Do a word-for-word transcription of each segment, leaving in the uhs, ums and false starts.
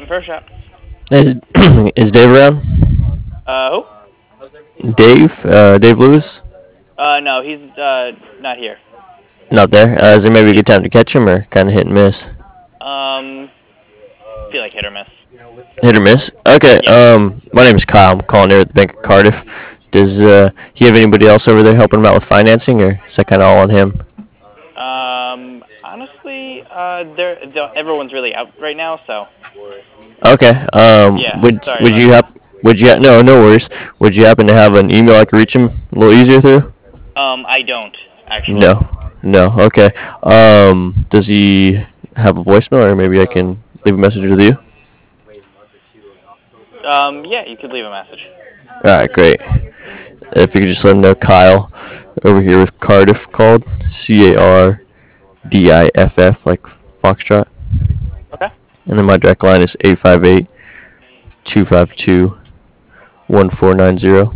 Pro Shop. Is, is Dave around? Uh, Dave? Uh, Dave Lewis? who? Uh, no, he's uh not here. Not there. Uh, is there maybe a good time to catch him, or kind of hit and miss? Um, feel like hit or miss. Hit or miss? Okay. Yeah. Um, my name is Kyle. I'm calling here at the Bank of Cardiff. Does uh, he have anybody else over there helping him out with financing, or is that kind of all on him? Um, honestly, uh, they're, they're everyone's really out right now, so Okay. Um, yeah. would Sorry would about you that. hap- would you ha- no no worries. Would you happen to have an email I could reach him a little easier through? Um, I don't actually. No. No. Okay. Um, does he have a voicemail, or maybe I can leave a message with you? Um, yeah, you could leave a message. All right. Great. If you could just let him know, Kyle over here with Cardiff called C A R D I F F like Foxtrot. Okay. And then my direct line is eight five eight, two five two, one four nine zero.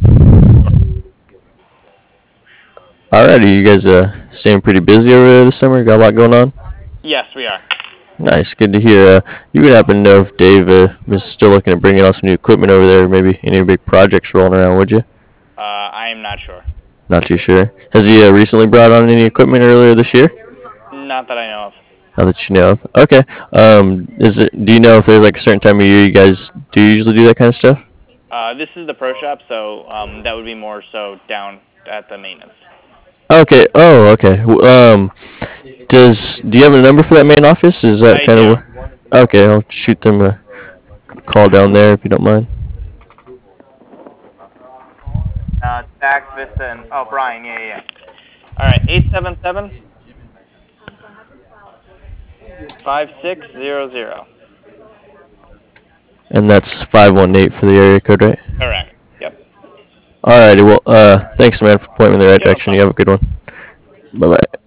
Alrighty, you guys uh staying pretty busy over there this summer? Got a lot going on? Yes, we are. Nice, good to hear. Uh, you would happen to know if Dave uh, is still looking at bringing on some new equipment over there, maybe any big projects rolling around, would you? Uh, I am not sure. Not too sure. Has he uh, recently brought on any equipment earlier this year? Not that I know of. Not that you know of. Okay. Um, is it? Do you know if there's like a certain time of year you guys do usually do that kind of stuff? Uh, this is the Pro Shop, so um, that would be more so down at the maintenance. Okay. Oh, okay. W- Um, does do you have a number for that main office? Is that I kind do. of okay? I'll shoot them a call down there if you don't mind. Uh, Zach, Vista, and oh, Brian, yeah, yeah. yeah. All right, eight seven seven five six zero zero. And that's five one eight for the area code, right? Correct. Yep. Alrighty. Well, uh, thanks, man, for pointing me in the right Yeah, no direction. You problem. have a good one. Bye bye.